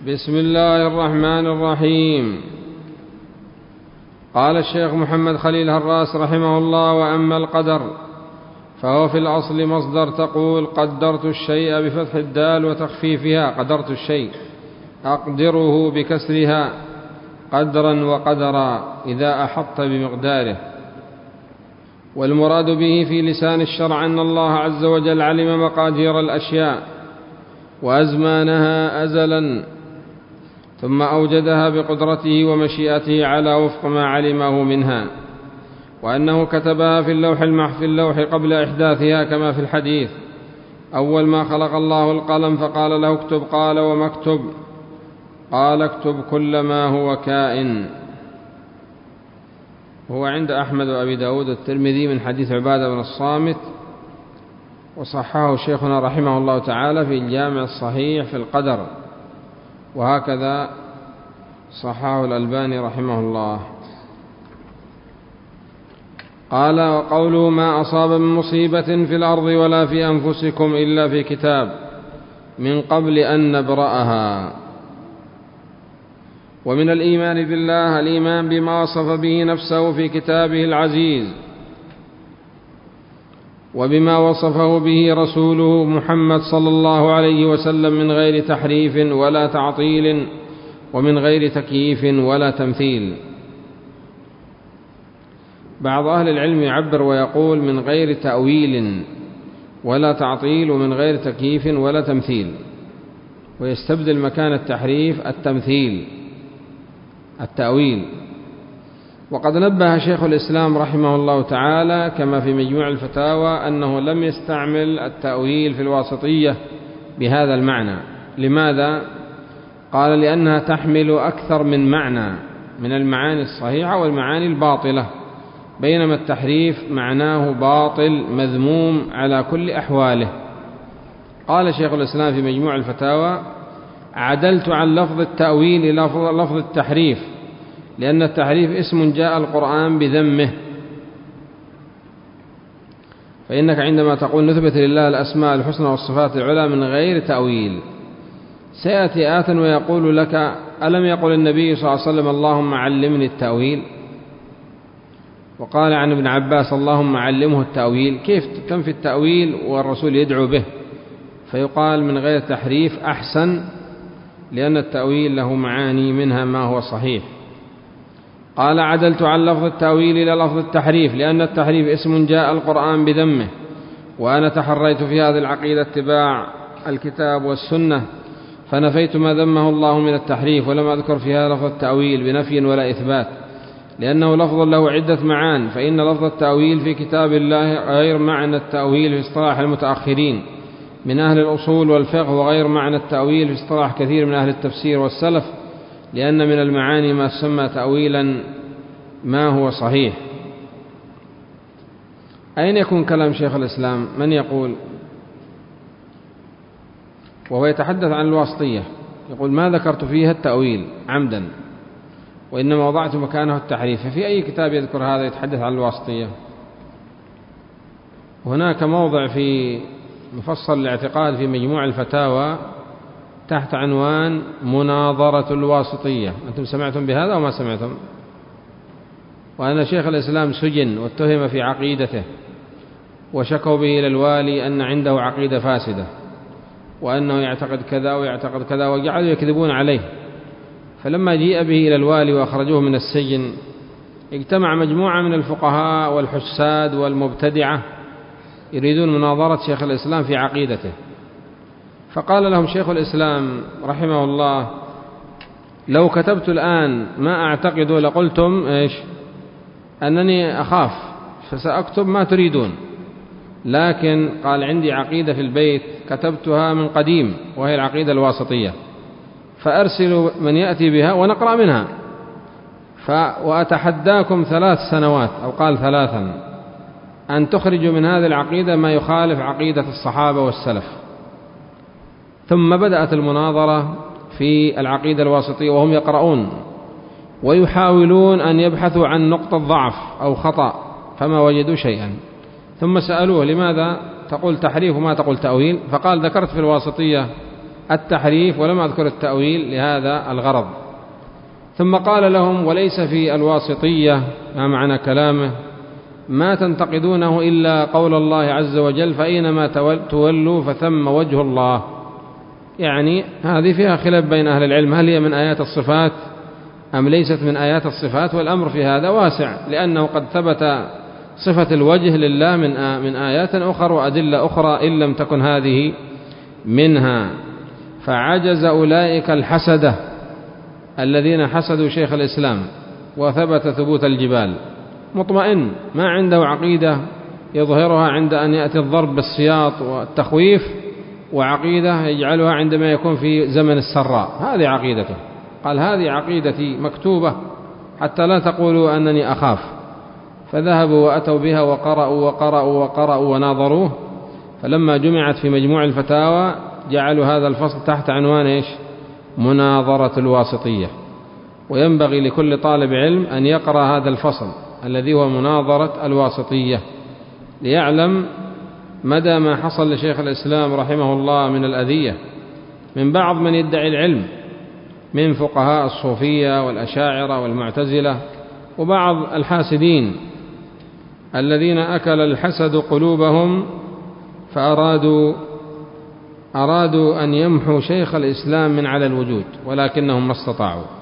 بسم الله الرحمن الرحيم. قال الشيخ محمد خليل هراس رحمه الله: وأما القدر فهو في الأصل مصدر، تقول قدرت الشيء بفتح الدال وتخفيفها، قدرت الشيء، أقدره بكسرها، قدرا وقدرا إذا أحط بمقداره. والمراد به في لسان الشرع أن الله عز وجل علم مقادير الأشياء وأزمانها أزلا، ثم أوجدها بقدرته ومشيئته على وفق ما علمه منها، وأنه كتبها في اللوح قبل إحداثها، كما في الحديث: أول ما خلق الله القلم فقال له اكتب، قال وما اكتب؟ قال اكتب كل ما هو كائن. هو عند أحمد وأبي داود والترمذي من حديث عبادة بن الصامت، وصححه شيخنا رحمه الله تعالى في الجامع الصحيح في القدر، وهكذا صححه الألباني رحمه الله. قال: وقوله ما أصاب من مصيبة في الأرض ولا في أنفسكم إلا في كتاب من قبل أن نبرأها. ومن الإيمان بالله الإيمان بما وصف به نفسه في كتابه العزيز، وبما وصفه به رسوله محمد صلى الله عليه وسلم من غير تحريف ولا تعطيل، ومن غير تكييف ولا تمثيل. بعض أهل العلم يعبر ويقول من غير تأويل ولا تعطيل، ومن غير تكييف ولا تمثيل، ويستبدل مكان التحريف التمثيل التأويل. وقد نبه شيخ الإسلام رحمه الله تعالى كما في مجموع الفتاوى أنه لم يستعمل التأويل في الواسطية بهذا المعنى. لماذا؟ قال: لأنها تحمل أكثر من معنى من المعاني الصحيحة والمعاني الباطلة، بينما التحريف معناه باطل مذموم على كل أحواله. قال شيخ الإسلام في مجموع الفتاوى: عدلت عن لفظ التأويل إلى لفظ التحريف، لأن التحريف اسم جاء القرآن بذمه. فإنك عندما تقول نثبت لله الأسماء الحسنى والصفات العلى من غير تأويل، سيأتي آت ويقول لك: ألم يقل النبي صلى الله عليه وسلم اللهم علمني التأويل؟ وقال عن ابن عباس اللهم علمه التأويل. كيف تنفي التأويل والرسول يدعو به؟ فيقال من غير تحريف أحسن، لأن التأويل له معاني منها ما هو صحيح. قال: عدلت عن لفظ التأويل إلى لفظ التحريف، لأن التحريف اسم جاء القرآن بذمه، وأنا تحريت في هذه العقيدة اتباع الكتاب والسنة، فنفيت ما ذمه الله من التحريف، ولم أذكر في هذا لفظ التأويل بنفي ولا إثبات، لأنه لفظ له عدة معان. فإن لفظ التأويل في كتاب الله غير معنى التأويل في اصطلاح المتأخرين من أهل الأصول والفقه، وغير معنى التأويل في اصطلاح كثير من أهل التفسير والسلف، لأن من المعاني ما سمى تأويلا ما هو صحيح. أين يكون كلام شيخ الإسلام؟ من يقول؟ وهو يتحدث عن الواسطية، يقول: ما ذكرت فيها التأويل عمدا، وإنما وضعت مكانه التحريف. ففي أي كتاب يذكر هذا يتحدث عن الواسطية؟ هناك موضع في مفصل الاعتقاد في مجموع الفتاوى تحت عنوان مناظرة الواسطية. أنتم سمعتم بهذا وما سمعتم؟ وأن شيخ الإسلام سجن واتهم في عقيدته، وشكوا به إلى الوالي أن عنده عقيدة فاسدة، وأنه يعتقد كذا ويعتقد كذا، وجعلوا يكذبون عليه. فلما جيء به إلى الوالي وأخرجوه من السجن، اجتمع مجموعة من الفقهاء والحساد والمبتدعة يريدون مناظرة شيخ الإسلام في عقيدته. فقال لهم شيخ الإسلام رحمه الله: لو كتبت الآن ما أعتقد لقلتم إيش؟ أنني أخاف، فسأكتب ما تريدون. لكن قال: عندي عقيدة في البيت كتبتها من قديم، وهي العقيدة الواسطية، فأرسلوا من يأتي بها ونقرأ منها، وأتحداكم 3 سنوات أو قال 3 أن تخرجوا من هذه العقيدة ما يخالف عقيدة الصحابة والسلف. ثم بدأت المناظرة في العقيدة الواسطية، وهم يقرؤون ويحاولون أن يبحثوا عن نقطة ضعف أو خطأ، فما وجدوا شيئا. ثم سألوه: لماذا تقول تحريف وما تقول تأويل؟ فقال: ذكرت في الواسطية التحريف ولم أذكر التأويل لهذا الغرض. ثم قال لهم: وليس في الواسطية، ما معنى كلامه، ما تنتقدونه إلا قول الله عز وجل: فأينما تولوا فثم وجه الله. يعني هذه فيها خلاف بين أهل العلم، هل هي من آيات الصفات أم ليست من آيات الصفات؟ والأمر في هذا واسع، لأنه قد ثبت صفة الوجه لله من آيات أخرى وأدلة أخرى إن لم تكن هذه منها. فعجز أولئك الحسدة الذين حسدوا شيخ الإسلام وثبت ثبوت الجبال، مطمئن ما عنده عقيدة يظهرها عند أن يأتي الضرب بالسياط والتخويف، وعقيدة يجعلها عندما يكون في زمن السراء. هذه عقيدته. قال: هذه عقيدتي مكتوبة حتى لا تقولوا أنني أخاف. فذهبوا وأتوا بها وقرأوا وقرأوا وقرأوا وناظروه، فلما جمعت في مجموع الفتاوى جعلوا هذا الفصل تحت عنوان إيش؟ مناظرة الواسطية. وينبغي لكل طالب علم أن يقرأ هذا الفصل الذي هو مناظرة الواسطية، ليعلم مدى ما حصل لشيخ الإسلام رحمه الله من الأذية من بعض من يدعي العلم من فقهاء الصوفية والأشاعرة والمعتزلة وبعض الحاسدين الذين أكل الحسد قلوبهم، فأرادوا أن يمحوا شيخ الإسلام من على الوجود، ولكنهم ما استطاعوا.